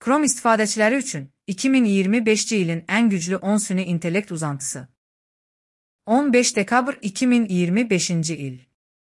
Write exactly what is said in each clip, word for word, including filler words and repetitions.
Chrome istifadəçiləri üçün iki min iyirmi beşinci ilin ən güclü on süni intellekt uzantısı. on beş dekabr iki min iyirmi beşinci il.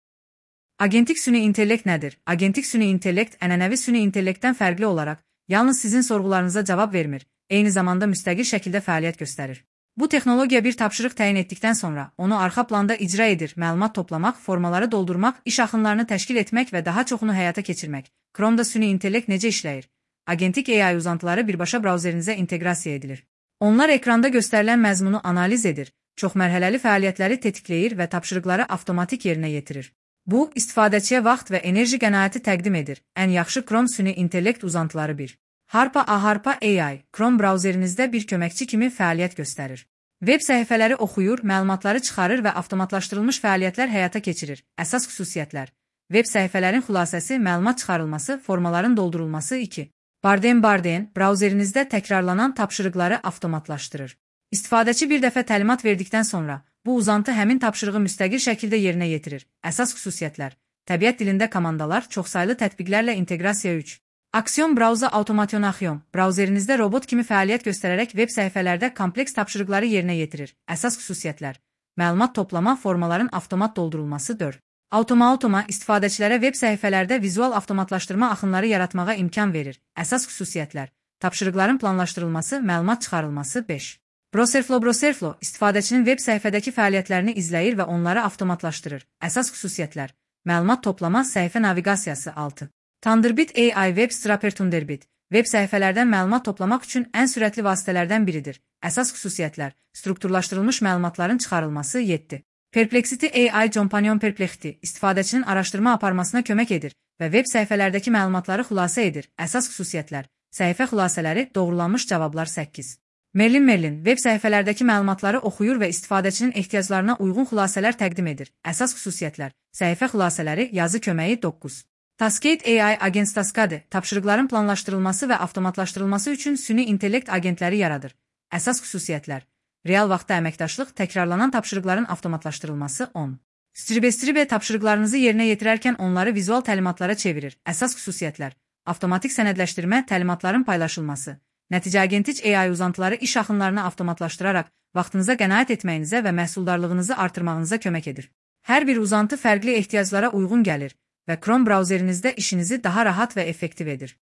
Agentik süni intellekt nədir? Agentik süni intellekt ənənəvi süni intellektdən fərqli olaraq yalnız sizin sorğularınıza cavab vermir, eyni zamanda müstəqil şəkildə fəaliyyət göstərir. Bu texnologiya bir tapşırıq təyin etdikdən sonra onu arxa planda icra edir, məlumat toplamaq, formaları doldurmaq, iş axınlarını təşkil etmək və daha çoxunu həyata keçirmək. Chrome'da süni intellekt necə işləyir? Agentik A I uzantıları birbaşa brauzerinizə inteqrasiya edilir. Onlar ekranda göstərilən məzmunu analiz edir, çoxmərhələli fəaliyyətləri tetikləyir və tapşırıqları avtomatik yerinə yetirir. Bu, istifadəçiyə vaxt və enerji qənaəti təqdim edir. Ən yaxşı Chrome süni intellekt uzantıları bir. Harpa Aharpa A I, Chrome brauzerinizdə bir köməkçi kimi fəaliyyət göstərir. Web səhifələri oxuyur, məlumatları çıxarır və avtomatlaşdırılmış fəaliyyətlər həyata keçirir. Əsas xüsusiyyətlər. Web səhifələrin xülasəsi, məlumat çıxarılması, formaların doldurulması. iki. Barden-Barden, brauzerinizdə təkrarlanan tapşırıqları avtomatlaşdırır. İstifadəçi bir dəfə təlimat verdikdən sonra, bu uzantı həmin tapşırığı müstəqil şəkildə yerinə yetirir. Əsas xüsusiyyətlər. Təbiət dilində komandalar, çoxsaylı tətbiqlərlə inteqrasiya. üç. Aksiyon brauza automationaxion, brauzerinizdə robot kimi fəaliyyət göstərərək web səhifələrdə kompleks tapşırıqları yerinə yetirir. Əsas xüsusiyyətlər. Məlumat toplama, formaların avtomat doldurulması. dörd. Automa-Automa istifadəçilərə web səhifələrdə vizual avtomatlaşdırma axınları yaratmağa imkan verir. Əsas xüsusiyyətlər. Tapşırıqların planlaşdırılması, məlumat çıxarılması. beş. Browserflow Browserflow istifadəçinin web səhifədəki fəaliyyətlərini izləyir və onları avtomatlaşdırır. Əsas xüsusiyyətlər. Məlumat toplama, səhifə naviqasiyası. altı. Thunderbit A I Web Scraper Thunderbit web səhifələrdən məlumat toplamaq üçün ən sürətli vasitələrdən biridir. Əsas xüsusiyyətlər. Strukturlaşdırılmış məlumatların çıxarılması. yeddi. Perplexity A I Companion Perplexity istifadəçinin araşdırma aparmasına kömək edir və web səhifələrdəki məlumatları xülasə edir. Əsas xüsusiyyətlər. Səhifə xülasələri, doğrulanmış cavablar. səkkiz. Merlin Merlin web səhifələrdəki məlumatları oxuyur və istifadəçinin ehtiyaclarına uyğun xülasələr təqdim edir. Əsas xüsusiyyətlər. Səhifə xülasələri, yazı köməyi. doqquz. Tascade A I Agents Tascade tapşırıqların planlaşdırılması və avtomatlaşdırılması üçün süni intellekt agentləri yaradır. Əsas xüsusiyyətlər. Real vaxtda əməkdaşlıq, təkrarlanan tapşırıqların avtomatlaşdırılması. on. Stribe-Stribe tapşırıqlarınızı yerinə yetirərkən onları vizual təlimatlara çevirir. Əsas xüsusiyyətlər. Avtomatik sənədləşdirmə, təlimatların paylaşılması. Nəticə agentik A I uzantıları iş axınlarını avtomatlaşdıraraq vaxtınıza qənaət etməyinizə və məhsuldarlığınızı artırmağınıza kömək edir. Hər bir uzantı fərqli ehtiyaclara uyğun gəlir və Chrome brauzerinizdə işinizi daha rahat və effektiv edir.